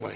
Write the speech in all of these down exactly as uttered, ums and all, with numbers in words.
way.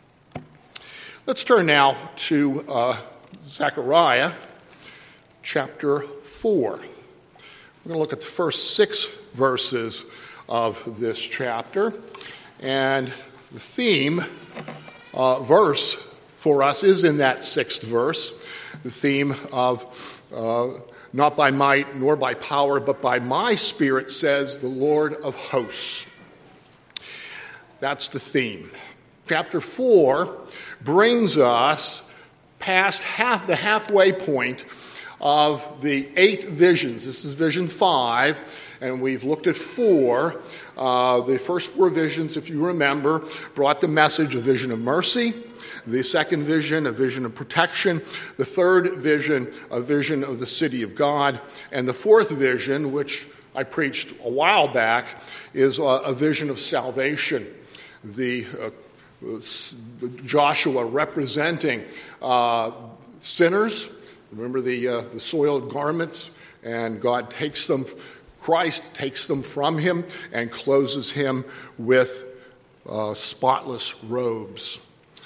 Let's turn now to uh, Zechariah chapter four. We're going to look at the first six verses of this chapter, and the theme uh, verse for us is in that sixth verse, the theme of uh, not by might nor by power, but by my Spirit, says the Lord of hosts. That's the theme. Chapter four brings us past half the halfway point of the eight visions. This is vision five, and we've looked at four. Uh, the first four visions, if you remember, brought the message, a vision of mercy. The second vision, a vision of protection. The third vision, a vision of the city of God. And the fourth vision, which I preached a while back, is a, a vision of salvation. The uh, Joshua representing uh, sinners. Remember the uh, the soiled garments, and God takes them, Christ takes them from him and clothes him with uh, spotless robes.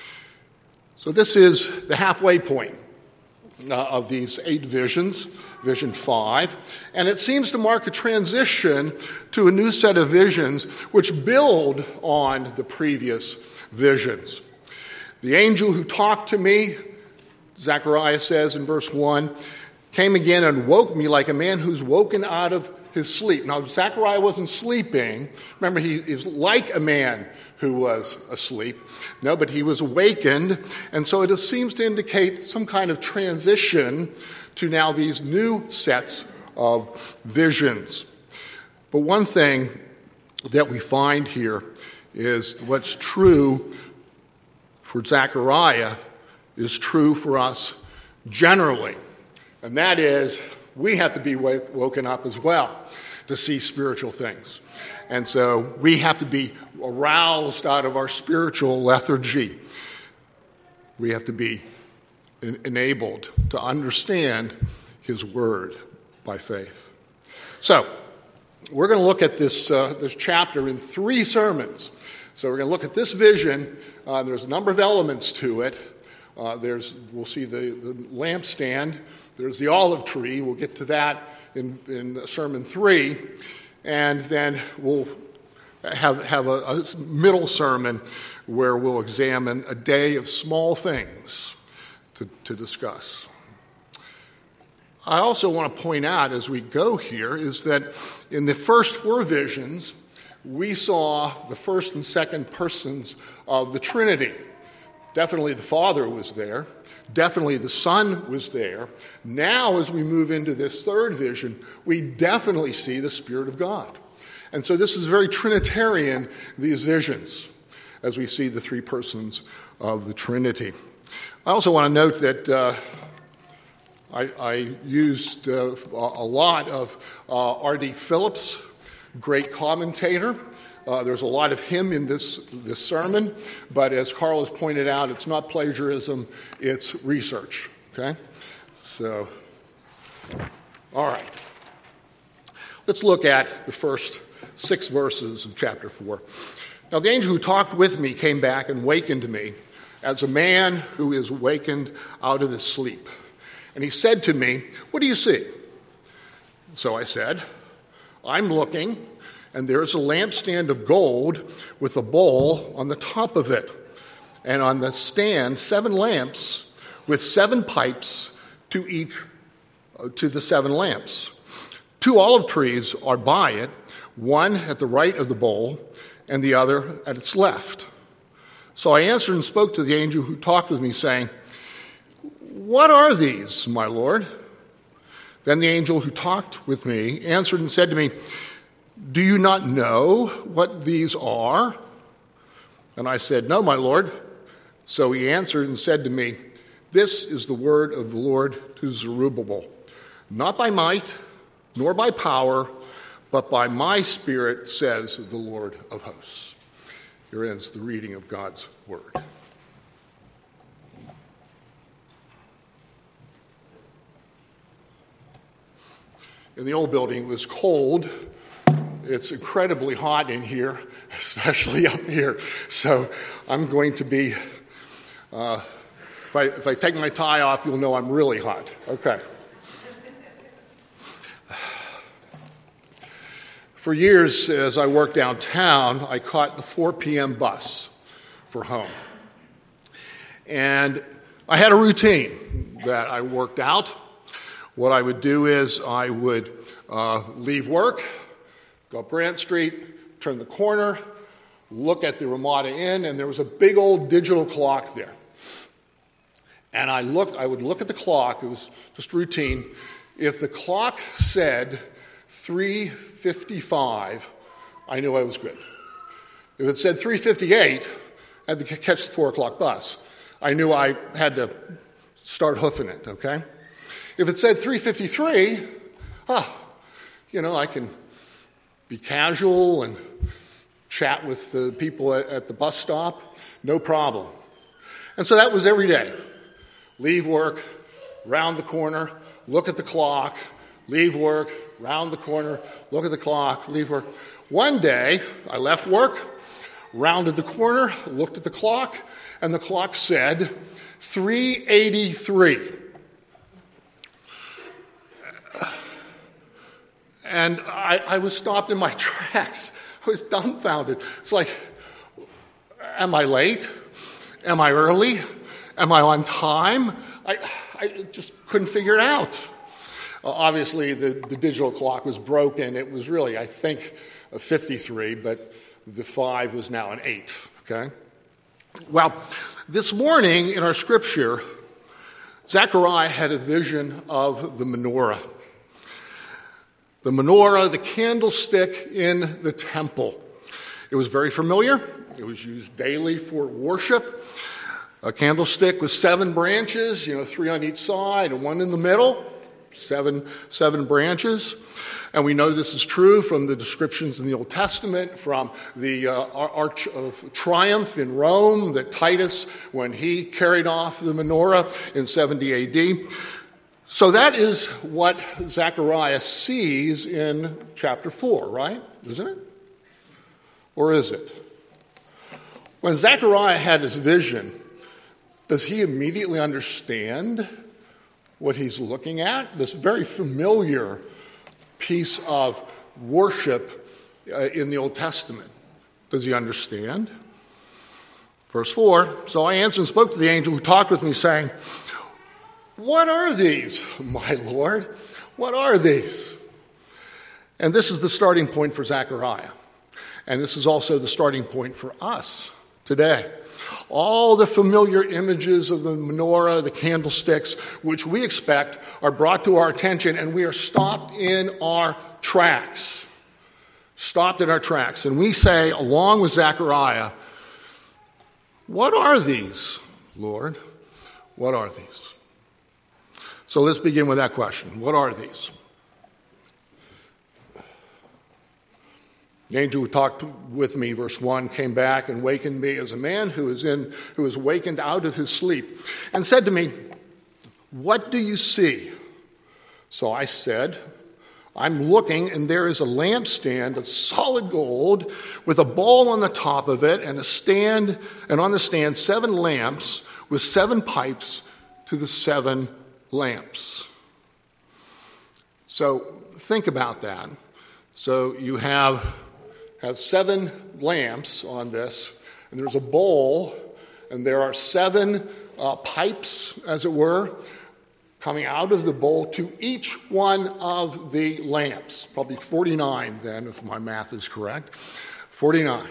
So this is the halfway point uh, of these eight visions, vision five, and it seems to mark a transition to a new set of visions which build on the previous visions. The angel who talked to me, Zechariah says in verse one, came again and woke me like a man who's woken out of his sleep. Now, Zechariah wasn't sleeping. Remember, he is like a man who was asleep. No, but he was awakened, and so it seems to indicate some kind of transition to now these new sets of visions. But one thing that we find here is what's true for Zechariah is true for us generally. And that is, we have to be woken up as well to see spiritual things. And so we have to be aroused out of our spiritual lethargy. We have to be enabled to understand his word by faith. So, we're going to look at this uh, this chapter in three sermons. So we're going to look at this vision. Uh, there's a number of elements to it. Uh, there's we'll see the, the lampstand. There's the olive tree. We'll get to that in, in sermon three. And then we'll have, have a, a middle sermon where we'll examine a day of small things to, to discuss. I also want to point out as we go here is that in the first four visions, we saw the first and second persons of the Trinity. Definitely the Father was there. Definitely the Son was there. Now, as we move into this third vision, we definitely see the Spirit of God. And so this is very Trinitarian, these visions, as we see the three persons of the Trinity. I also want to note that uh, I, I used uh, a lot of uh, R D Phillips, great commentator. Uh, there's a lot of him in this, this sermon, but as Carl has pointed out, it's not plagiarism, it's research, okay? So, all right. Let's look at the first six verses of chapter four. Now, the angel who talked with me came back and wakened me as a man who is wakened out of his sleep. And he said to me, "What do you see?" So I said, "I'm looking, and there's a lampstand of gold with a bowl on the top of it, and on the stand seven lamps with seven pipes to each uh, to the seven lamps. Two olive trees are by it, one at the right of the bowl and the other at its left." So I answered and spoke to the angel who talked with me, saying, "What are these, my Lord?" Then the angel who talked with me answered and said to me, "Do you not know what these are?" And I said, "No, my Lord." So he answered and said to me, "This is the word of the Lord to Zerubbabel. Not by might, nor by power, but by my Spirit, says the Lord of hosts." Here ends the reading of God's word. In the old building, it was cold It's incredibly hot in here, especially up here. So I'm going to be, uh, if, I, if I take my tie off, you'll know I'm really hot. Okay. For years, as I worked downtown, I caught the four p.m. bus for home. And I had a routine that I worked out. What I would do is I would uh, leave work, go up Grant Street, turn the corner, look at the Ramada Inn, and there was a big old digital clock there. And I looked, I would look at the clock, it was just routine. If the clock said three fifty-five, I knew I was good. If it said three fifty-eight, I had to catch the four o'clock bus. I knew I had to start hoofing it, okay? If it said three fifty-three, ah, you know, I can be casual and chat with the people at, at the bus stop, no problem. And so that was every day. Leave work, round the corner, look at the clock, leave work, round the corner, look at the clock, leave work. One day, I left work, rounded the corner, looked at the clock, and the clock said three eighty-three. And I, I was stopped in my tracks. I was dumbfounded. It's like, am I late? Am I early? Am I on time? I, I just couldn't figure it out. Uh, obviously, the, the digital clock was broken. It was really, I think, a fifty-three, but the five was now an eight, okay? Well, this morning in our scripture, Zechariah had a vision of the menorah. The menorah, the candlestick in the temple. It was very familiar. It was used daily for worship. A candlestick with seven branches, you know, three on each side and one in the middle. Seven, seven branches. And we know this is true from the descriptions in the Old Testament, from the uh, Arch of Triumph in Rome, that Titus, when he carried off the menorah in seventy A D. So that is what Zechariah sees in chapter four, right? Isn't it? Or is it? When Zechariah had his vision, does he immediately understand what he's looking at? This very familiar piece of worship uh, in the Old Testament. Does he understand? Verse four, so I answered and spoke to the angel who talked with me, saying, what are these, my Lord? What are these? And this is the starting point for Zechariah. And this is also the starting point for us today. All the familiar images of the menorah, the candlesticks, which we expect are brought to our attention, and we are stopped in our tracks. Stopped in our tracks. And we say, along with Zechariah, what are these, Lord? What are these? So let's begin with that question. What are these? The angel who talked with me, verse one, came back and wakened me as a man who is in, who is wakened out of his sleep, and said to me, what do you see? So I said, I'm looking, and there is a lampstand of solid gold with a bowl on the top of it, and a stand, and on the stand seven lamps with seven pipes to the seven lamps. So think about that. So you have have seven lamps on this, and there's a bowl, and there are seven uh, pipes, as it were, coming out of the bowl to each one of the lamps. Probably forty-nine then, if my math is correct. forty-nine.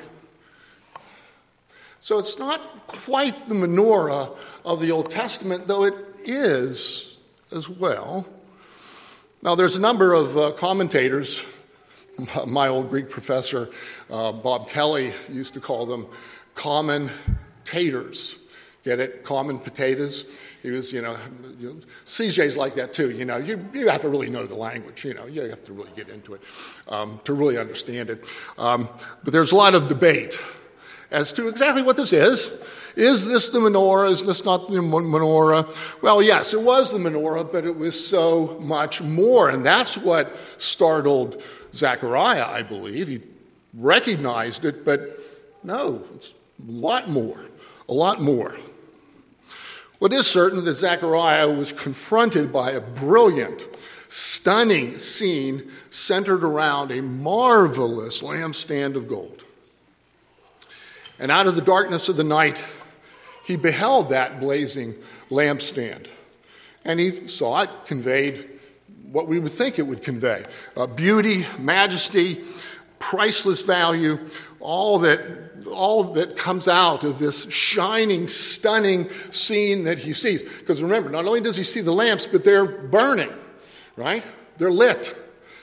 So it's not quite the menorah of the Old Testament, though it is as well. Now, there's a number of uh, commentators. My old Greek professor, uh, Bob Kelly, used to call them common taters. Get it? Common potatoes. He was, you know, you know, C J's like that too. You know, you, you have to really know the language. You know, you have to really get into it um, to really understand it. Um, but there's a lot of debate as to exactly what this is. Is this the menorah? Is this not the menorah? Well, yes, it was the menorah, but it was so much more. And that's what startled Zechariah, I believe. He recognized it, but no, it's a lot more, a lot more. What is certain that Zechariah was confronted by a brilliant, stunning scene centered around a marvelous lampstand of gold. And out of the darkness of the night, he beheld that blazing lampstand. And he saw it conveyed what we would think it would convey. Uh, beauty, majesty, priceless value, all that, all that comes out of this shining, stunning scene that he sees. Because remember, not only does he see the lamps, but they're burning, right? They're lit.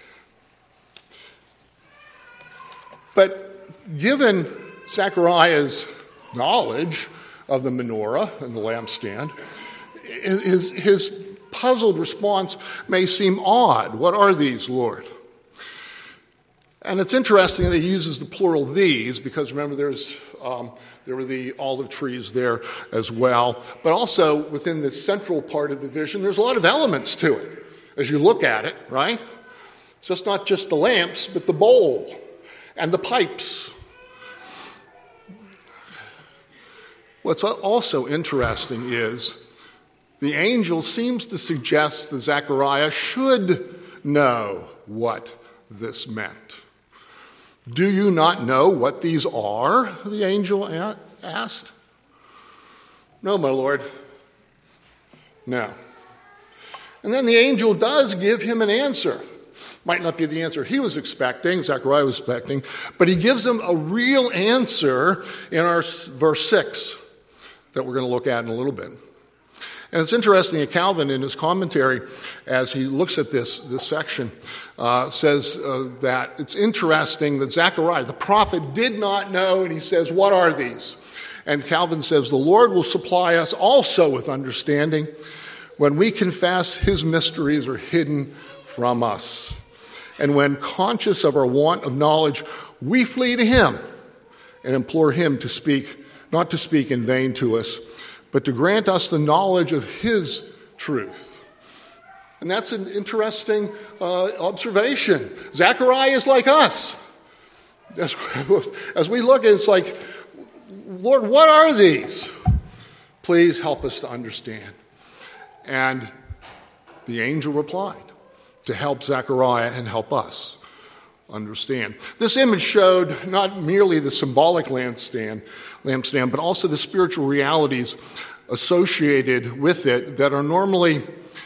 But given Zechariah's knowledge of the menorah and the lampstand, his, his puzzled response may seem odd. What are these, Lord? And it's interesting that he uses the plural these, because remember there's um, there were the olive trees there as well. But also within the central part of the vision, there's a lot of elements to it as you look at it, right? It's just not just the lamps, but the bowl and the pipes. What's also interesting is the angel seems to suggest that Zechariah should know what this meant. Do you not know what these are? The angel asked. No, my Lord. No. And then the angel does give him an answer. Might not be the answer he was expecting, Zechariah was expecting, but he gives him a real answer in our verse six that we're going to look at in a little bit. And it's interesting that Calvin, in his commentary, as he looks at this, this section, uh, says uh, that it's interesting that Zechariah, the prophet, did not know, and he says, what are these? And Calvin says, the Lord will supply us also with understanding when we confess his mysteries are hidden from us. And when conscious of our want of knowledge, we flee to him and implore him to speak, not to speak in vain to us, but to grant us the knowledge of his truth. And that's an interesting uh, observation. Zechariah is like us. As, as we look at it, it's like, Lord, what are these? Please help us to understand. And the angel replied to help Zechariah and help us understand. This image showed not merely the symbolic lampstand, lampstand, but also the spiritual realities associated with it that are normally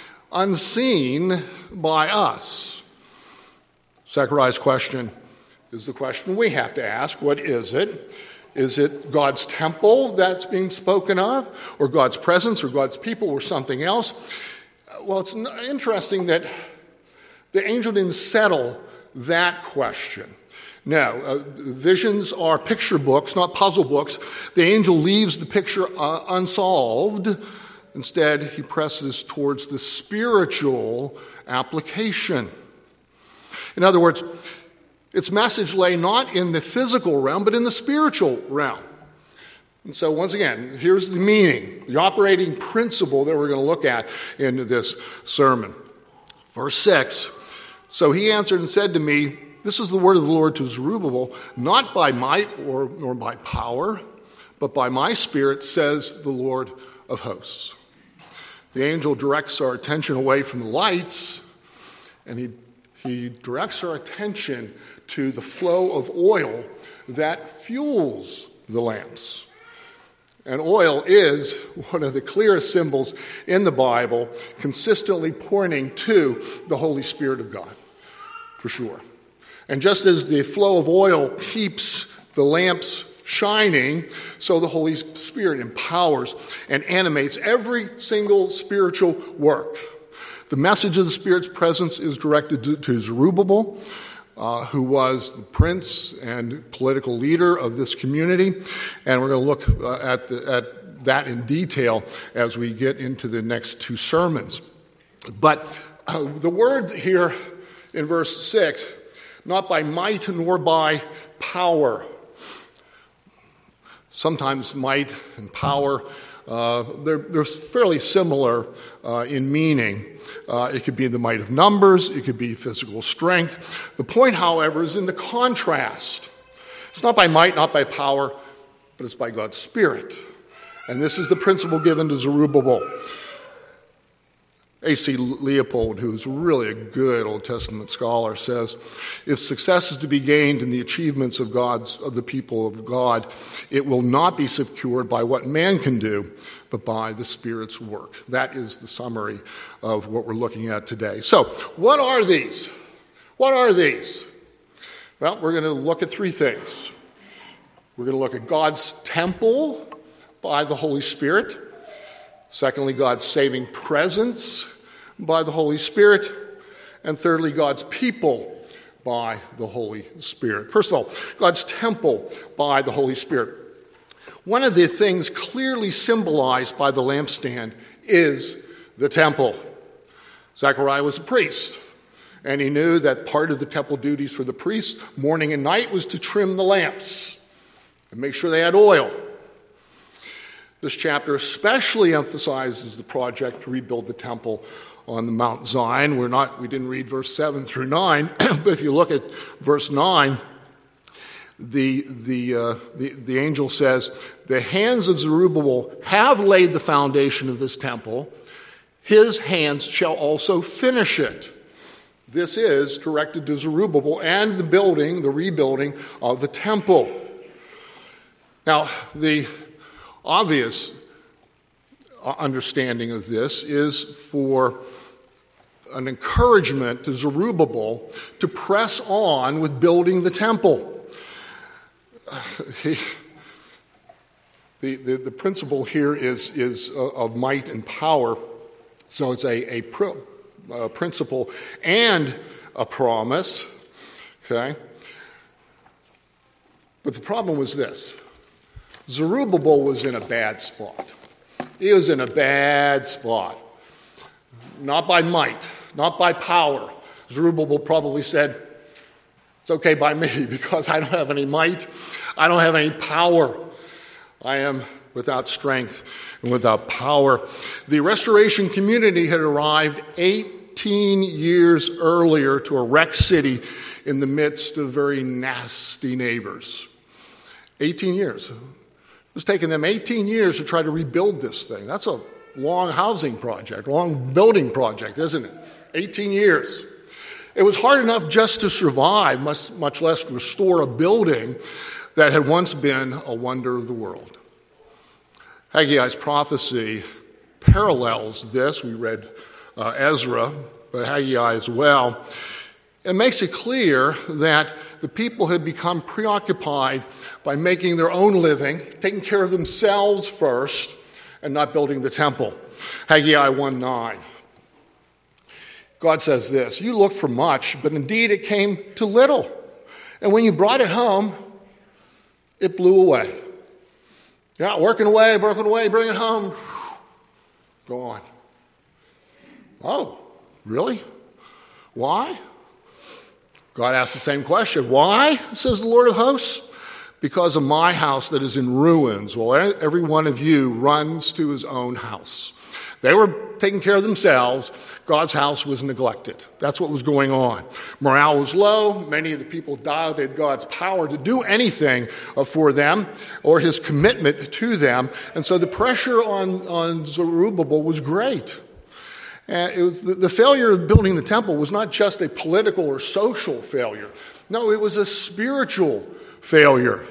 unseen by us. Zechariah's question is the question we have to ask. What is it? Is it God's temple that's being spoken of, or God's presence, or God's people, or something else? Well, it's interesting that the angel didn't settle that question. No, uh, visions are picture books, not puzzle books. The angel leaves the picture uh, unsolved. Instead, he presses towards the spiritual application. In other words, its message lay not in the physical realm, but in the spiritual realm. And so, once again, here's the meaning, the operating principle that we're going to look at in this sermon. Verse six, so he answered and said to me, this is the word of the Lord to Zerubbabel, not by might or nor by power, but by my spirit, says the Lord of hosts. The angel directs our attention away from the lights, and he, he directs our attention to the flow of oil that fuels the lamps. And oil is one of the clearest symbols in the Bible, consistently pointing to the Holy Spirit of God, for sure. And just as the flow of oil keeps the lamps shining, so the Holy Spirit empowers and animates every single spiritual work. The message of the Spirit's presence is directed to, to Zerubbabel, uh, who was the prince and political leader of this community. And we're going to look uh, at, the, at that in detail as we get into the next two sermons. But uh, the word here in verse six, not by might nor by power. Sometimes might and power Uh, they're, they're fairly similar uh, in meaning. Uh, it could be the might of numbers. It could be physical strength. The point, however, is in the contrast. It's not by might, not by power, but it's by God's Spirit. And this is the principle given to Zerubbabel. A C Leopold, who's really a good Old Testament scholar, says, if success is to be gained in the achievements of God's of the people of God, it will not be secured by what man can do, but by the Spirit's work. That is the summary of what we're looking at today. So, what are these? What are these? Well, we're going to look at three things. We're going to look at God's temple by the Holy Spirit. Secondly, God's saving presence by the Holy Spirit. And thirdly, God's people by the Holy Spirit. First of all, God's temple by the Holy Spirit. One of the things clearly symbolized by the lampstand is the temple. Zechariah was a priest, and he knew that part of the temple duties for the priests, morning and night, was to trim the lamps and make sure they had oil. This chapter especially emphasizes the project to rebuild the temple on the Mount Zion. We're not, we didn't read verse seven through nine, but if you look at verse nine, the, the, uh, the, the angel says, the hands of Zerubbabel have laid the foundation of this temple. His hands shall also finish it. This is directed to Zerubbabel and the building, the rebuilding of the temple. Now, the obvious understanding of this is for an encouragement to Zerubbabel to press on with building the temple. He, the, the, the principle here is, is of might and power. So it's a, a, pr- a principle and a promise. Okay? But the problem was this. Zerubbabel was in a bad spot. He was in a bad spot. Not by might, not by power. Zerubbabel probably said, it's okay by me because I don't have any might. I don't have any power. I am without strength and without power. The restoration community had arrived eighteen years earlier to a wrecked city in the midst of very nasty neighbors. eighteen years. It was taking them eighteen years to try to rebuild this thing. That's a long housing project, long building project, isn't it? eighteen years. It was hard enough just to survive, much, much less restore a building that had once been a wonder of the world. Haggai's prophecy parallels this. We read uh, Ezra, but Haggai as well. It makes it clear that the people had become preoccupied by making their own living, taking care of themselves first, and not building the temple. Haggai one nine. God says this, you looked for much, but indeed it came to little. And when you brought it home, it blew away. You're not working away, working away, bring it home. Gone. Oh, really? Why? God asks the same question. Why, says the Lord of hosts? Because of my house that is in ruins. Well, every one of you runs to his own house. They were taking care of themselves. God's house was neglected. That's what was going on. Morale was low. Many of the people doubted God's power to do anything for them or his commitment to them. And so the pressure on, on Zerubbabel was great. And it was the, the failure of building the temple was not just a political or social failure. No, it was a spiritual failure.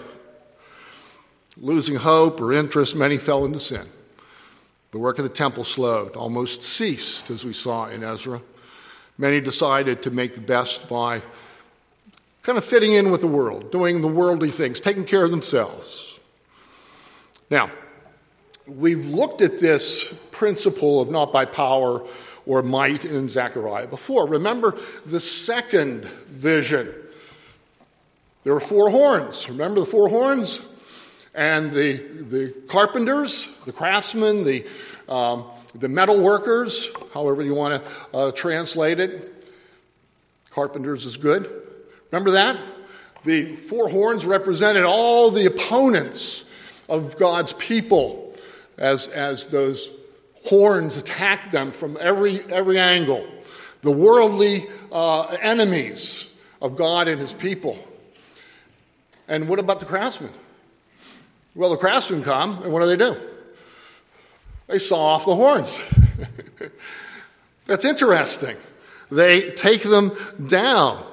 Losing hope or interest, many fell into sin. The work of the temple slowed, almost ceased, as we saw in Ezra. Many decided to make the best by kind of fitting in with the world, doing the worldly things, taking care of themselves. Now, we've looked at this principle of not by power or might in Zechariah before. Remember the second vision. There were four horns. Remember the four horns? And the the carpenters, the craftsmen, the um, the metal workers, however you want to uh, translate it. Carpenters is good. Remember that? The four horns represented all the opponents of God's people. as, as those horns attacked them from every, every angle. The worldly uh, enemies of God and his people. And what about the craftsmen? Well, the craftsmen come, and what do they do? They saw off the horns. That's interesting. They take them down.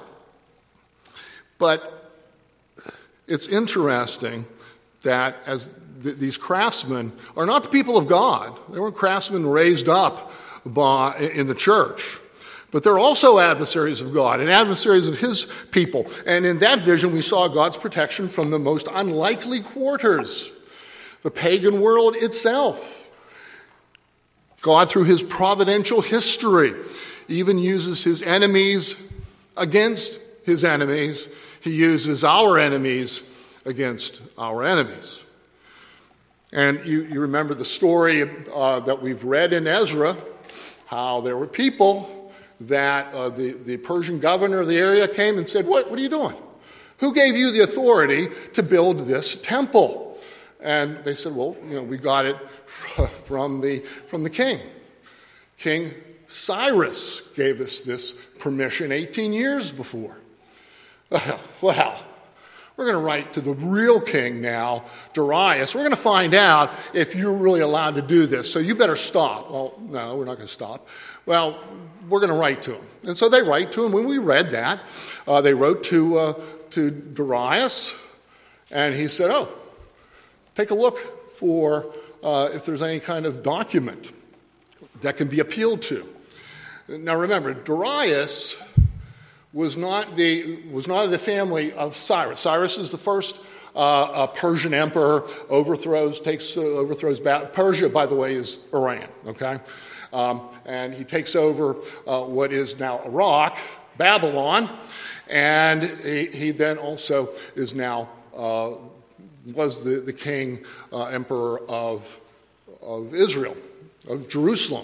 But it's interesting that as th- these craftsmen are not the people of God. They weren't craftsmen raised up by, in the church. But they're also adversaries of God and adversaries of his people. And in that vision, we saw God's protection from the most unlikely quarters, the pagan world itself. God, through his providential history, even uses his enemies against his enemies. He uses our enemies against our enemies. And you, you remember the story uh, that we've read in Ezra, how there were people that uh, the, the Persian governor of the area came and said, what, what are you doing? Who gave you the authority to build this temple? And they said, well, you know, we got it from the, from the king. King Cyrus gave us this permission eighteen years before. Well, we're going to write to the real king now, Darius. We're going to find out if you're really allowed to do this, so you better stop. Well, no, we're not going to stop. Well, we're going to write to him. And so they write to him. When we read that, uh, they wrote to, uh, to Darius, and he said, oh, take a look for uh, if there's any kind of document that can be appealed to. Now remember, Darius was not the was not of the family of Cyrus. Cyrus is the first uh, uh, Persian emperor, overthrows, takes uh, overthrows Persia. By the way, is Iran. Okay, um, and he takes over uh, what is now Iraq, Babylon, and he, he then also is now uh, was the the king uh, emperor of of Israel, of Jerusalem.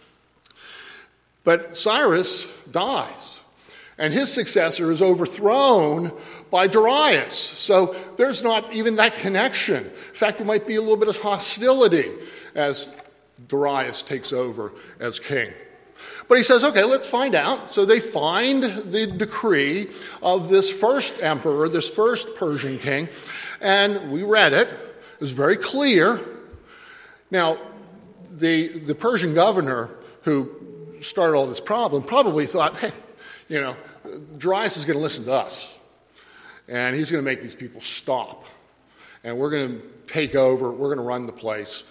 But Cyrus dies, and his successor is overthrown by Darius. So there's not even that connection. In fact, there might be a little bit of hostility as Darius takes over as king. But he says, okay, let's find out. So they find the decree of this first emperor, this first Persian king, and we read it. It was very clear. Now, the, the Persian governor who started all this problem probably thought, hey, you know, Darius is going to listen to us, and he's going to make these people stop, and we're going to take over, we're going to run the place.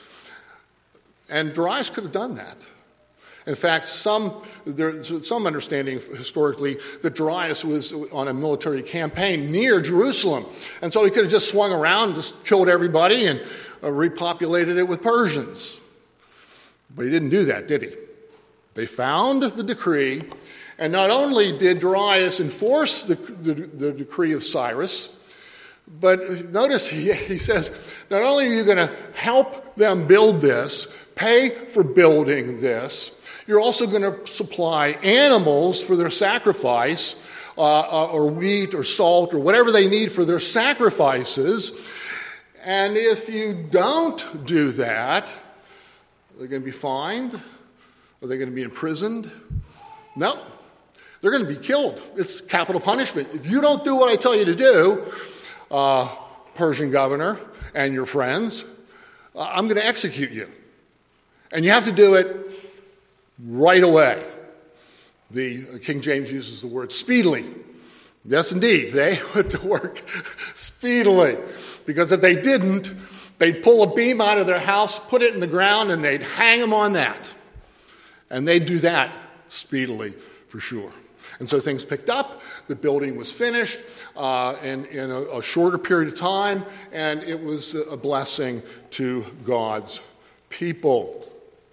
And Darius could have done that. In fact, some there's some understanding historically that Darius was on a military campaign near Jerusalem, and so he could have just swung around and just killed everybody and uh, repopulated it with Persians. But he didn't do that, did he? They found the decree, and not only did Darius enforce the, the, the decree of Cyrus, but notice he, he says, not only are you going to help them build this, pay for building this, you're also going to supply animals for their sacrifice, uh, uh, or wheat or salt or whatever they need for their sacrifices. And if you don't do that, they're going to be fined. Are they going to be imprisoned? No. They're going to be killed. It's capital punishment. If you don't do what I tell you to do, uh, Persian governor and your friends, uh, I'm going to execute you. And you have to do it right away. The uh, King James uses the word speedily. Yes, indeed. They went to work speedily. Because if they didn't, they'd pull a beam out of their house, put it in the ground, and they'd hang them on that. And they'd do that speedily, for sure. And so things picked up. The building was finished uh, in, in a, a shorter period of time, and it was a blessing to God's people.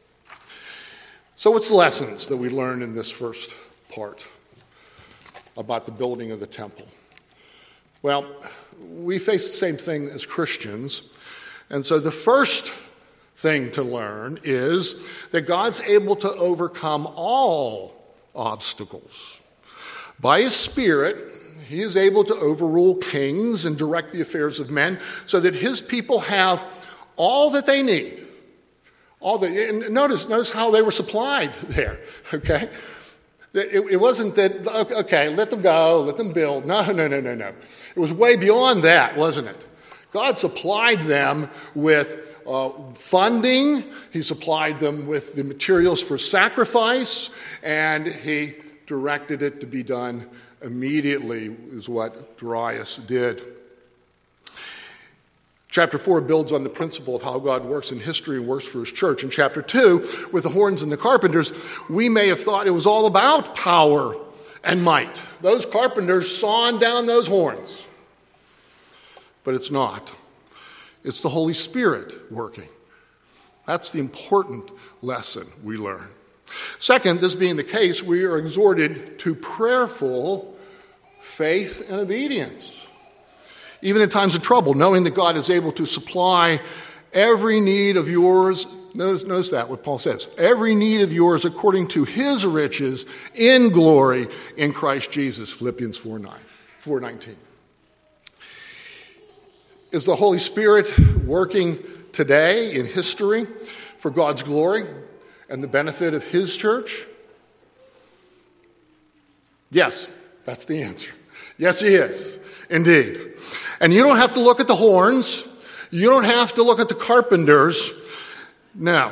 So what's the lessons that we learned in this first part about the building of the temple? Well, we face the same thing as Christians. And so the first thing to learn is that God's able to overcome all obstacles. By his Spirit, he is able to overrule kings and direct the affairs of men so that his people have all that they need All the and notice notice how they were supplied there. Okay, it, it wasn't that okay. Let them go, let them build. No, no, no, no, no. It was way beyond that, wasn't it? God supplied them with uh, funding. He supplied them with the materials for sacrifice, and he directed it to be done immediately, is what Darius did. Chapter four builds on the principle of how God works in history and works for his church. In chapter two, with the horns and the carpenters, we may have thought it was all about power and might. Those carpenters sawing down those horns. But it's not. It's the Holy Spirit working. That's the important lesson we learn. Second, this being the case, we are exhorted to prayerful faith and obedience. Even in times of trouble, knowing that God is able to supply every need of yours. Notice, notice that, what Paul says. Every need of yours according to his riches in glory in Christ Jesus. Philippians four nineteen. Is the Holy Spirit working today in history for God's glory and the benefit of his church? Yes, that's the answer. Yes, he is, indeed. And you don't have to look at the horns. You don't have to look at the carpenters. Now,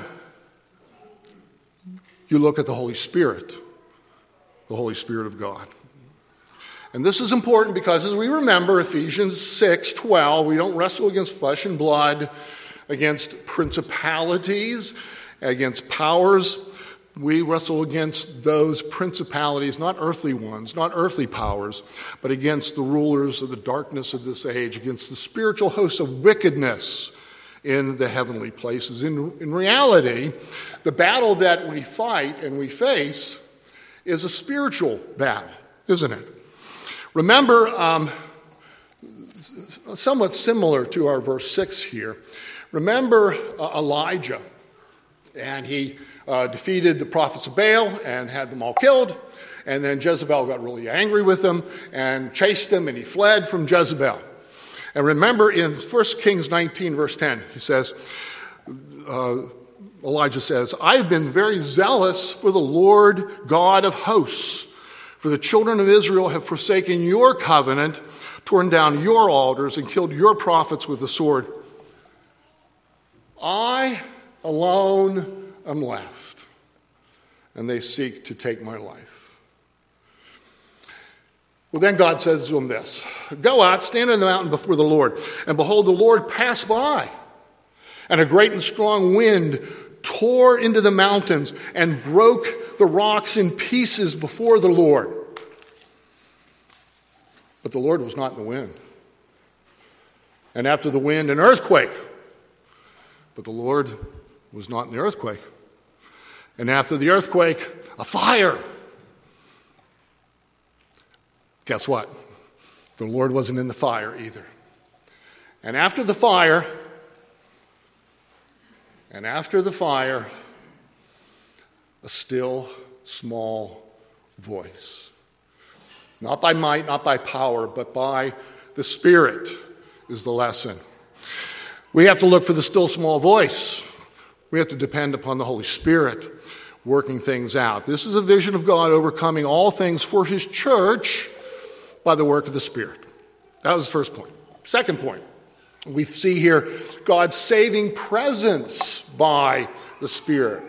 you look at the Holy Spirit, the Holy Spirit of God. And this is important because as we remember Ephesians six twelve, we don't wrestle against flesh and blood, against principalities, against powers. We wrestle against those principalities, not earthly ones, not earthly powers, but against the rulers of the darkness of this age, against the spiritual hosts of wickedness in the heavenly places. In, in reality, the battle that we fight and we face is a spiritual battle, isn't it? Remember, um, somewhat similar to our verse six here, remember uh, Elijah, and he uh, defeated the prophets of Baal and had them all killed, and then Jezebel got really angry with him and chased him, and he fled from Jezebel. And remember in First Kings nineteen, verse ten, he says, uh, Elijah says, I've been very zealous for the Lord God of hosts. For the children of Israel have forsaken your covenant, torn down your altars, and killed your prophets with the sword. I alone am left, and they seek to take my life. Well, then God says to him this, go out, stand on the mountain before the Lord, and behold, the Lord passed by, and a great and strong wind tore into the mountains and broke the rocks in pieces before the Lord. But the Lord was not in the wind. And after the wind, an earthquake. But the Lord was not in the earthquake. And after the earthquake, a fire. Guess what? The Lord wasn't in the fire either. And after the fire, and after the fire, a still small voice. Not by might, not by power, but by the Spirit is the lesson. We have to look for the still small voice. We have to depend upon the Holy Spirit working things out. This is a vision of God overcoming all things for his church by the work of the Spirit. That was the first point. Second point, we see here God's saving presence by the Spirit.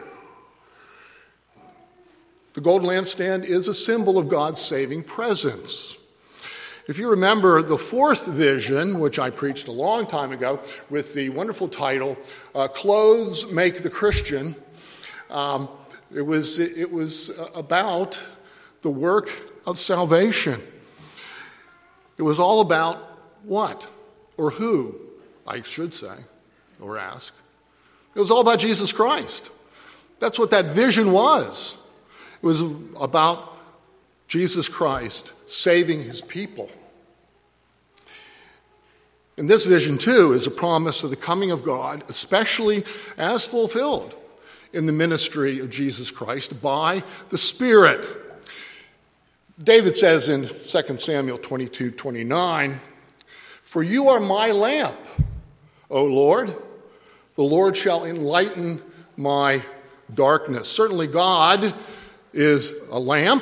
The golden lampstand is a symbol of God's saving presence. If you remember the fourth vision, which I preached a long time ago, with the wonderful title, uh, Clothes Make the Christian, um, it was, it was about the work of salvation. It was all about what? Or who, I should say, or ask. It was all about Jesus Christ. That's what that vision was. It was about Jesus Christ saving his people. And this vision, too, is a promise of the coming of God, especially as fulfilled in the ministry of Jesus Christ by the Spirit. David says in Second Samuel twenty-two twenty-nine, "For you are my lamp, O Lord. The Lord shall enlighten my darkness. Certainly God is a lamp,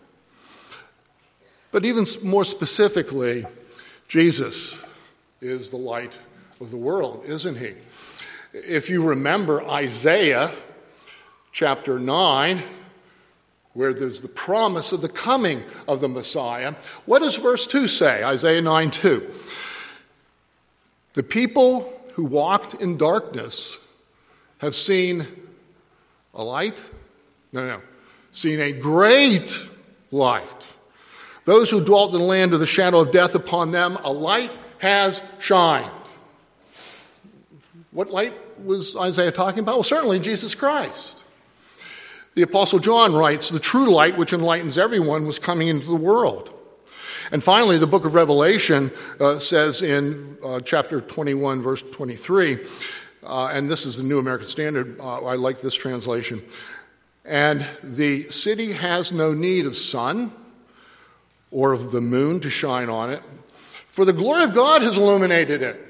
but even more specifically, Jesus is the light of the world, isn't he? If you remember Isaiah chapter nine, where there's the promise of the coming of the Messiah, what does verse two say? Isaiah nine two. The people who walked in darkness have seen a light? No, no. Seen a great light. Those who dwelt in the land of the shadow of death, upon them a light has shined. What light was Isaiah talking about? Well, certainly Jesus Christ. The Apostle John writes, the true light which enlightens everyone was coming into the world. And finally, the book of Revelation uh, says in uh, chapter twenty-one, verse twenty-three, uh, and this is the New American Standard, uh, I like this translation, and the city has no need of sun or of the moon to shine on it, for the glory of God has illuminated it.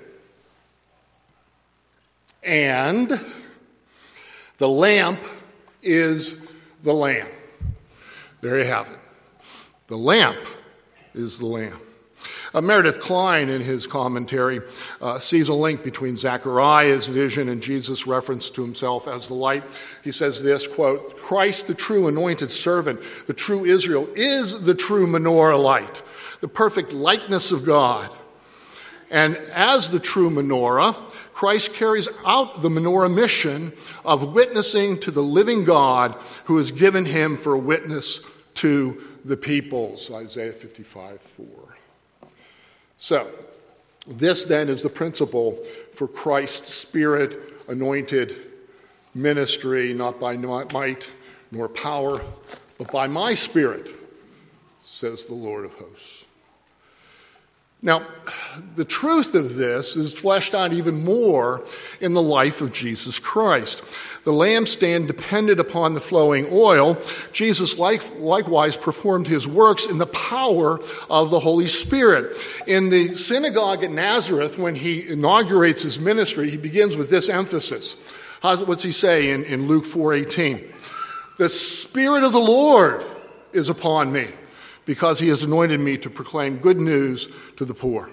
And the lamp is the Lamb. There you have it. The lamp is the Lamb. Uh, Meredith Kline, in his commentary, uh, sees a link between Zechariah's vision and Jesus' reference to himself as the light. He says this, quote, Christ, the true anointed servant, the true Israel, is the true menorah light, the perfect likeness of God. And as the true menorah, Christ carries out the menorah mission of witnessing to the living God who has given him for a witness to the peoples, Isaiah fifty-five four. So, this then is the principle for Christ's Spirit-anointed ministry, not by might nor power, but by my Spirit, says the Lord of hosts. Now, the truth of this is fleshed out even more in the life of Jesus Christ. The lampstand depended upon the flowing oil. Jesus likewise performed his works in the power of the Holy Spirit. In the synagogue at Nazareth, when he inaugurates his ministry, he begins with this emphasis. How's, what's he say in, in Luke four eighteen? The Spirit of the Lord is upon me, because he has anointed me to proclaim good news to the poor.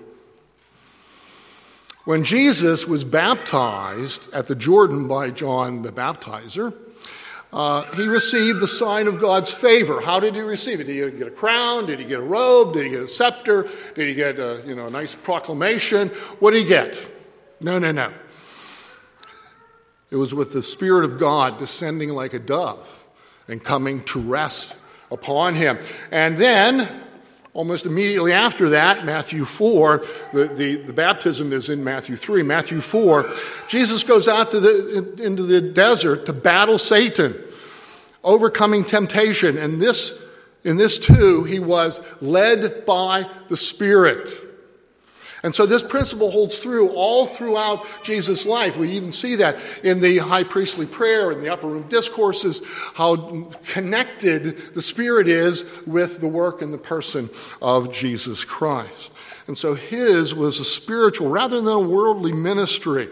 When Jesus was baptized at the Jordan by John the Baptizer, uh, he received the sign of God's favor. How did he receive it? Did he get a crown? Did he get a robe? Did he get a scepter? Did he get a, you know, a nice proclamation? What did he get? No, no, no. It was with the Spirit of God descending like a dove and coming to rest upon him. And then, almost immediately after that, Matthew four, the, the, the baptism is in Matthew three. Matthew four, Jesus goes out to the, into the desert to battle Satan, overcoming temptation. And this, in this too, he was led by the Spirit. And so this principle holds through all throughout Jesus' life. We even see that in the high priestly prayer and the upper room discourses, how connected the Spirit is with the work and the person of Jesus Christ. And so his was a spiritual rather than a worldly ministry.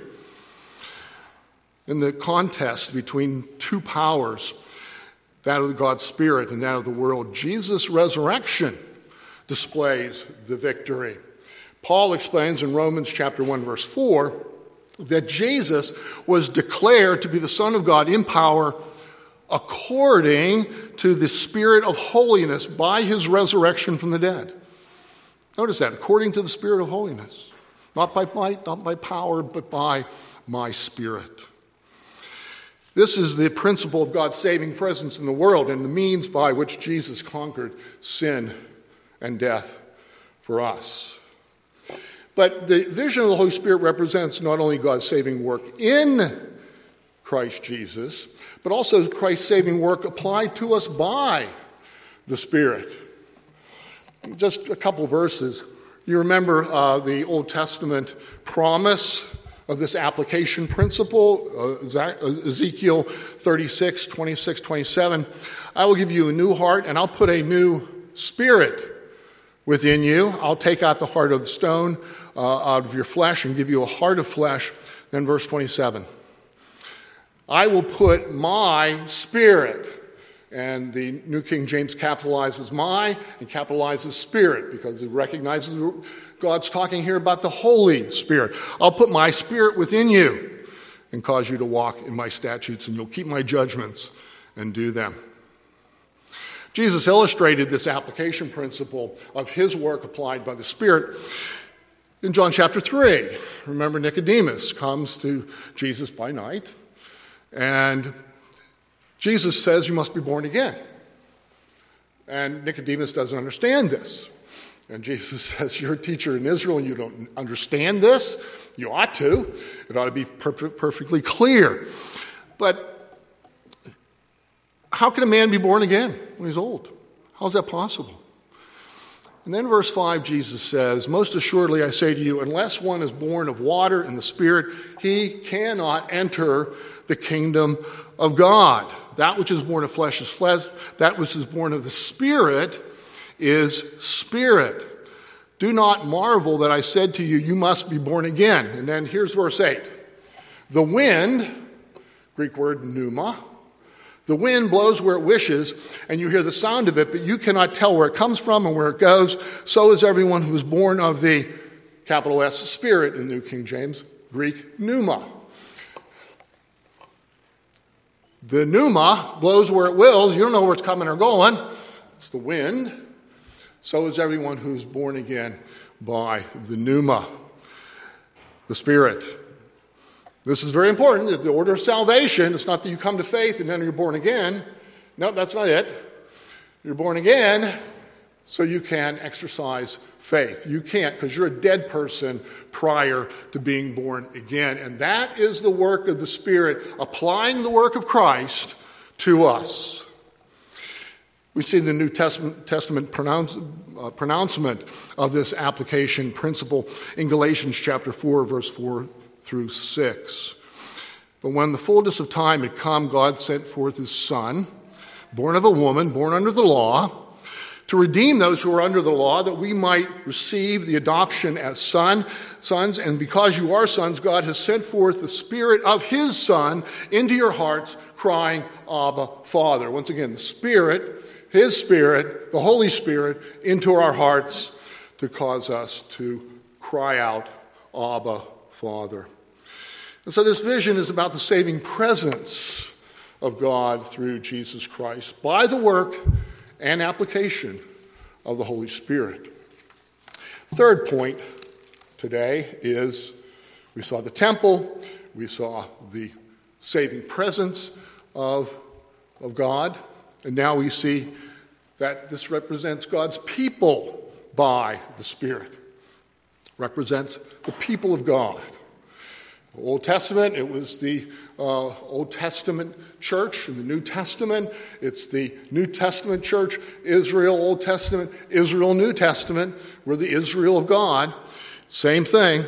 In the contest between two powers, that of God's Spirit and that of the world, Jesus' resurrection displays the victory. Paul explains in Romans chapter one, verse four, that Jesus was declared to be the Son of God in power according to the Spirit of holiness by his resurrection from the dead. Notice that, according to the Spirit of holiness. Not by might, not by power, but by my Spirit. This is the principle of God's saving presence in the world and the means by which Jesus conquered sin and death for us. But the vision of the Holy Spirit represents not only God's saving work in Christ Jesus, but also Christ's saving work applied to us by the Spirit. Just a couple verses. You remember uh, the Old Testament promise of this application principle, uh, Ezekiel thirty-six, twenty-six, twenty-seven. I will give you a new heart, and I'll put a new spirit within you. I'll take out the heart of stone uh, out of your flesh and give you a heart of flesh. Then verse twenty-seven. I will put my Spirit. And the New King James capitalizes my and capitalizes Spirit because it recognizes God's talking here about the Holy Spirit. I'll put my Spirit within you and cause you to walk in my statutes, and you'll keep my judgments and do them. Jesus illustrated this application principle of his work applied by the Spirit in John chapter three. Remember, Nicodemus comes to Jesus by night, and Jesus says you must be born again. And Nicodemus doesn't understand this. And Jesus says, you're a teacher in Israel and you don't understand this? You ought to. It ought to be perfect, perfectly clear. But how can a man be born again when he's old? How is that possible? And then verse five, Jesus says, most assuredly I say to you, unless one is born of water and the Spirit, he cannot enter the kingdom of God. That which is born of flesh is flesh. That which is born of the Spirit is spirit. Do not marvel that I said to you, you must be born again. And then here's verse eight. The wind, Greek word pneuma, the wind blows where it wishes, and you hear the sound of it, but you cannot tell where it comes from and where it goes. So is everyone who is born of the, capital S, Spirit in New King James, Greek pneuma. The pneuma blows where it wills. You don't know where it's coming or going. It's the wind. So is everyone who's born again by the pneuma, the Spirit. This is very important. The order of salvation, it's not that you come to faith and then you're born again. No, that's not it. You're born again so you can exercise faith. You can't because you're a dead person prior to being born again. And that is the work of the Spirit, applying the work of Christ to us. We see the New Testament, Testament pronounce, uh, pronouncement of this application principle in Galatians chapter four, verse four through six. But when the fullness of time had come, God sent forth his Son, born of a woman, born under the law, to redeem those who are under the law, that we might receive the adoption as son, sons. And because you are sons, God has sent forth the Spirit of his Son into your hearts, crying, Abba, Father. Once again, the Spirit, his Spirit, the Holy Spirit, into our hearts to cause us to cry out, Abba, Father. And so this vision is about the saving presence of God through Jesus Christ by the work and application of the Holy Spirit. Third point today is we saw the temple, we saw the saving presence of, of God, and now we see that this represents God's people by the Spirit. Represents the people of God. The Old Testament, it was the uh, Old Testament church. In the New Testament, it's the New Testament church, Israel, Old Testament, Israel, New Testament. We're the Israel of God. Same thing.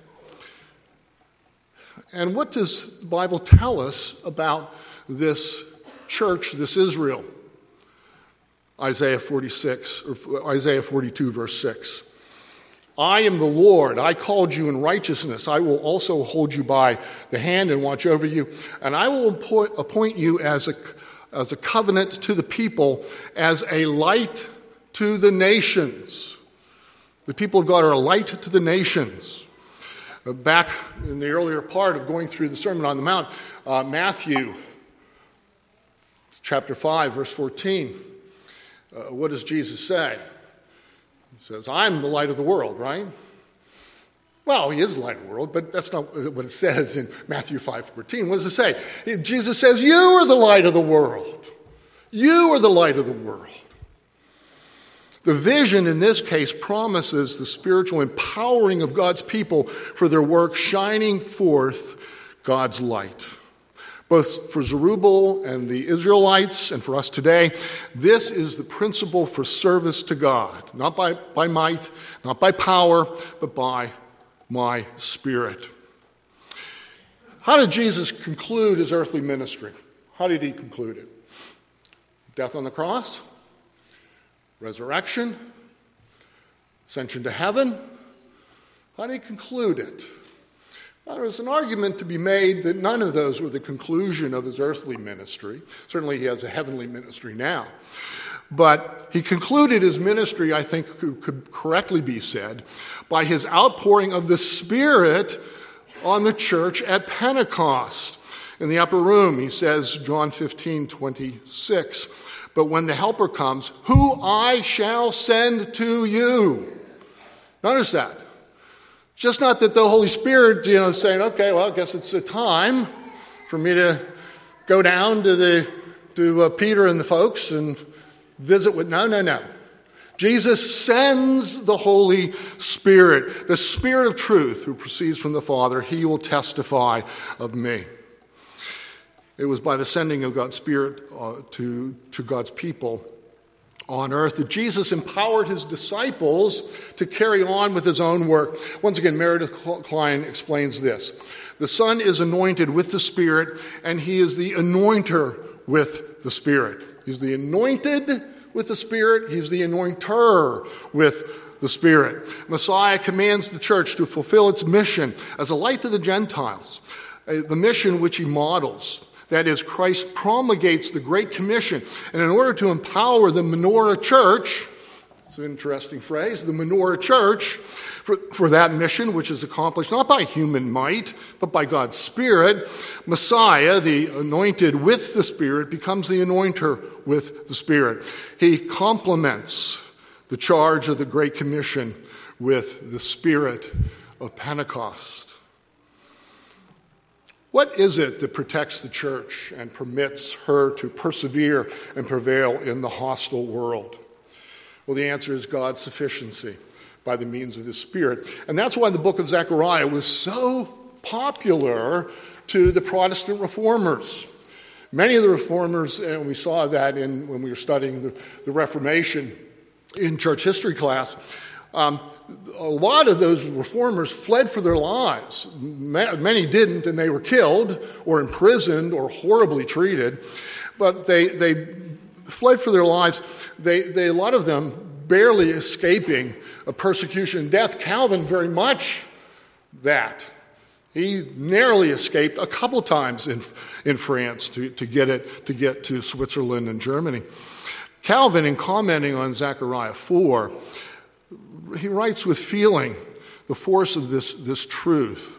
And what does the Bible tell us about this church, this Israel? Isaiah forty-six, or Isaiah forty-two, verse six. I am the Lord. I called you in righteousness. I will also hold you by the hand and watch over you. And I will appoint you as a, as a covenant to the people, as a light to the nations. The people of God are a light to the nations. Back in the earlier part of going through the Sermon on the Mount, uh, Matthew chapter five, verse fourteen. Uh, what does Jesus say? He says, I'm the light of the world, right? Well, he is the light of the world, but that's not what it says in Matthew five fourteen. What does it say? Jesus says, you are the light of the world. You are the light of the world. The vision in this case promises the spiritual empowering of God's people for their work, shining forth God's light. Both for Zerubbabel and the Israelites and for us today, this is the principle for service to God. Not by, by might, not by power, but by my Spirit. How did Jesus conclude his earthly ministry? How did he conclude it? Death on the cross? Resurrection? Ascension to heaven? How did he conclude it? Now, there's an argument to be made that none of those were the conclusion of his earthly ministry. Certainly he has a heavenly ministry now. But he concluded his ministry, I think could correctly be said, by his outpouring of the Spirit on the church at Pentecost. In the upper room, he says, John fifteen twenty-six, but when the Helper comes, who I shall send to you. Notice that. Just not that the Holy Spirit, you know, is saying, okay, well, I guess it's a time for me to go down to the to uh, Peter and the folks and visit with, no, no, no. Jesus sends the Holy Spirit, the Spirit of truth who proceeds from the Father. He will testify of me. It was by the sending of God's Spirit uh, to, to God's people on earth that Jesus empowered his disciples to carry on with his own work. Once again, Meredith Kline explains this. The Son is anointed with the Spirit, and he is the anointer with the Spirit. He's the anointed with the Spirit. He's the anointer with the Spirit. Messiah commands the church to fulfill its mission as a light to the Gentiles, the mission which he models. That is, Christ promulgates the Great Commission. And in order to empower the menorah church, it's an interesting phrase, the menorah church, for, for that mission, which is accomplished not by human might, but by God's Spirit, Messiah, the anointed with the Spirit, becomes the anointer with the Spirit. He complements the charge of the Great Commission with the Spirit of Pentecost. What is it that protects the church and permits her to persevere and prevail in the hostile world? Well, the answer is God's sufficiency by the means of his Spirit. And that's why the book of Zechariah was so popular to the Protestant reformers. Many of the reformers, and we saw that in when we were studying the, the Reformation in church history class, um, a lot of those reformers fled for their lives. Many didn't, and they were killed or imprisoned or horribly treated. But they they fled for their lives. They, they a lot of them barely escaping a persecution and death. Calvin very much that. He narrowly escaped a couple times in in France to, to get it to get to Switzerland and Germany. Calvin, in commenting on Zechariah four, he writes with feeling the force of this, this truth.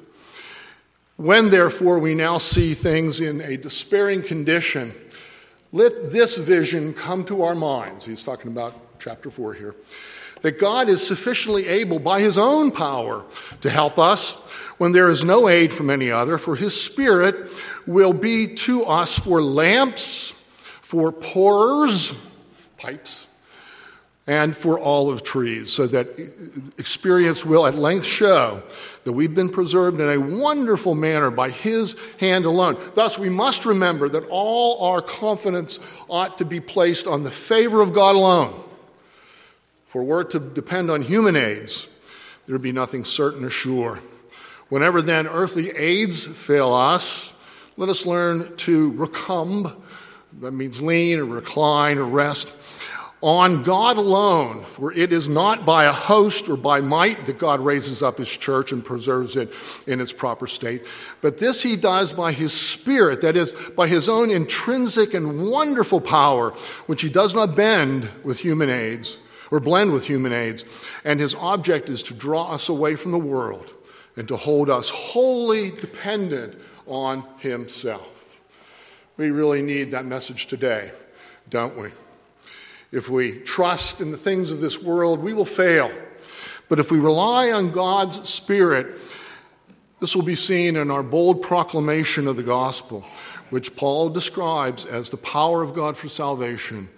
When, therefore, we now see things in a despairing condition, let this vision come to our minds. He's talking about chapter four here. That God is sufficiently able by his own power to help us when there is no aid from any other, for his Spirit will be to us for lamps, for pourers, pipes, and for olive trees, so that experience will at length show that we've been preserved in a wonderful manner by his hand alone. Thus, we must remember that all our confidence ought to be placed on the favor of God alone. For were it to depend on human aids, there would be nothing certain or sure. Whenever then earthly aids fail us, let us learn to recumb, that means lean or recline or rest, on God alone, for it is not by a host or by might that God raises up his church and preserves it in its proper state, but this he does by his Spirit, that is, by his own intrinsic and wonderful power, which he does not bend with human aids or blend with human aids, and his object is to draw us away from the world and to hold us wholly dependent on himself. We really need that message today, don't we? If we trust in the things of this world, we will fail. But if we rely on God's Spirit, this will be seen in our bold proclamation of the gospel, which Paul describes as the power of God for salvation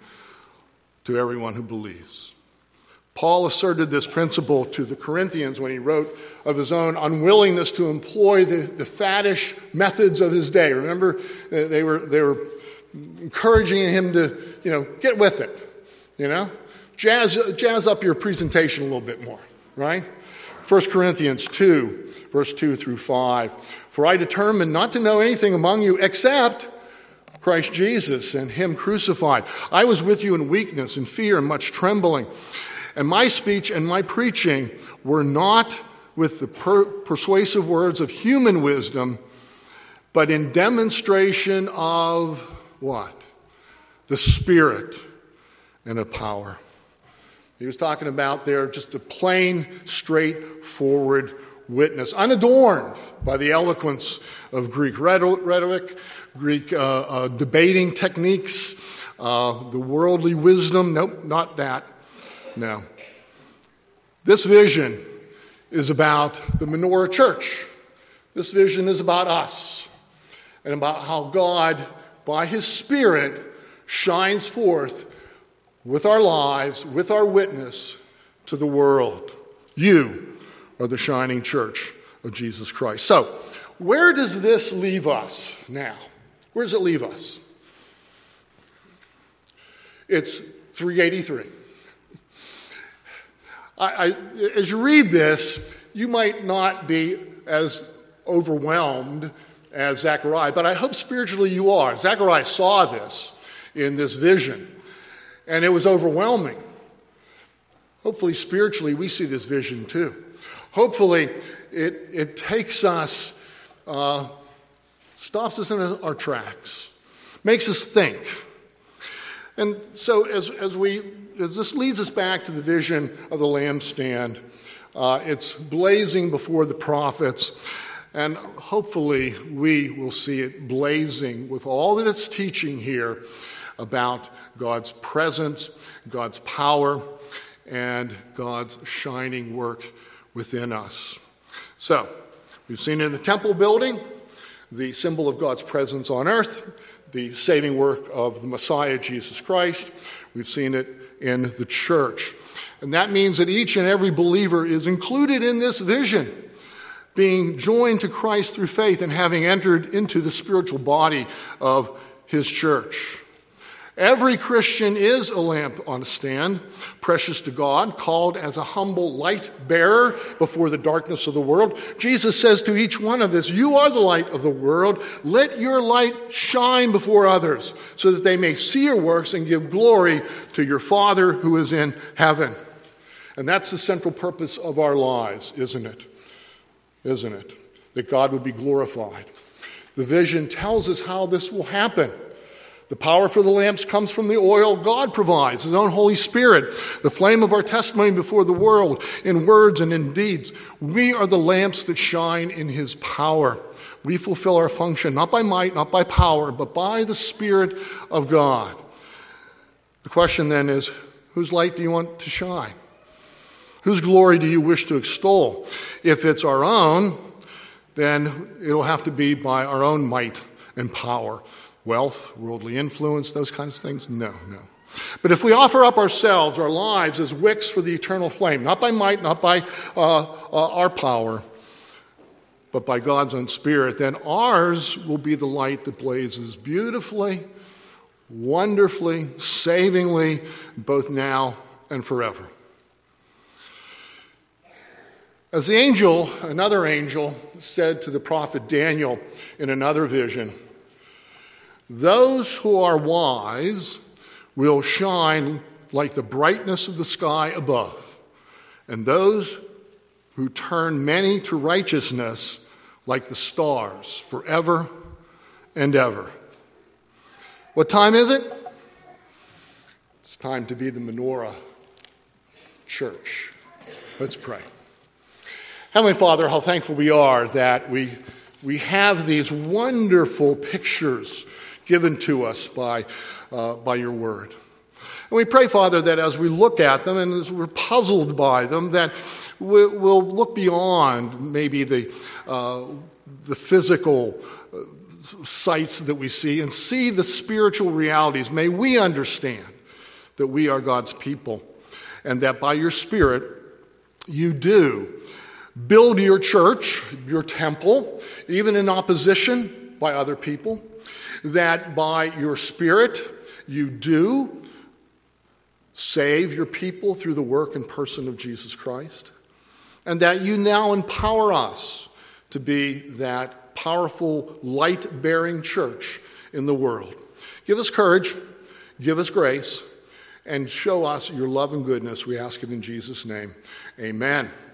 to everyone who believes. Paul asserted this principle to the Corinthians when he wrote of his own unwillingness to employ the, the faddish methods of his day. Remember, they were, they were encouraging him to, you know, get with it. You know, jazz, jazz up your presentation a little bit more, right? First Corinthians two, verse two through five. For I determined not to know anything among you except Christ Jesus and him crucified. I was with you in weakness and fear and much trembling. And my speech and my preaching were not with the per- persuasive words of human wisdom, but in demonstration of what? The Spirit and of power. He was talking about there just a plain, straightforward witness, unadorned by the eloquence of Greek rhetoric, Greek uh, uh, debating techniques, uh, the worldly wisdom. Nope, not that. No. This vision is about the Menorah Church. This vision is about us and about how God, by His Spirit, shines forth with our lives, with our witness to the world. You are the shining church of Jesus Christ. So, where does this leave us now? Where does it leave us? It's three eighty-three. I, I, as you read this, you might not be as overwhelmed as Zechariah, but I hope spiritually you are. Zechariah saw this in this vision, and it was overwhelming. Hopefully, spiritually, we see this vision too. Hopefully, it, it takes us, uh, stops us in our tracks, makes us think. And so as, as, we, as this leads us back to the vision of the lampstand, uh, it's blazing before the prophets, and hopefully we will see it blazing with all that it's teaching here about God's presence, God's power, and God's shining work within us. So, we've seen it in the temple building, the symbol of God's presence on earth, the saving work of the Messiah, Jesus Christ. We've seen it in the church. And that means that each and every believer is included in this vision, being joined to Christ through faith and having entered into the spiritual body of His church. Every Christian is a lamp on a stand, precious to God, called as a humble light bearer before the darkness of the world. Jesus says to each one of us, you are the light of the world. Let your light shine before others so that they may see your works and give glory to your Father who is in heaven. And that's the central purpose of our lives, isn't it? Isn't it? That God would be glorified. The vision tells us how this will happen. The power for the lamps comes from the oil God provides, His own Holy Spirit, the flame of our testimony before the world, in words and in deeds. We are the lamps that shine in His power. We fulfill our function, not by might, not by power, but by the Spirit of God. The question then is, whose light do you want to shine? Whose glory do you wish to extol? If it's our own, then it'll have to be by our own might and power. Wealth, worldly influence, those kinds of things? No, no. But if we offer up ourselves, our lives, as wicks for the eternal flame, not by might, not by uh, uh, our power, but by God's own Spirit, then ours will be the light that blazes beautifully, wonderfully, savingly, both now and forever. As the angel, another angel, said to the prophet Daniel in another vision, those who are wise will shine like the brightness of the sky above, and those who turn many to righteousness like the stars forever and ever. What time is it? It's time to be the Menorah Church. Let's pray. Heavenly Father, how thankful we are that we, we have these wonderful pictures given to us by, uh, by your word. And we pray, Father, that as we look at them and as we're puzzled by them, that we, we'll look beyond maybe the, uh, the physical sights that we see and see the spiritual realities. May we understand that we are God's people and that by your Spirit you do build your church, your temple, even in opposition by other people, that by your Spirit you do save your people through the work and person of Jesus Christ, and that you now empower us to be that powerful, light-bearing church in the world. Give us courage, give us grace, and show us your love and goodness. We ask it in Jesus' name. Amen.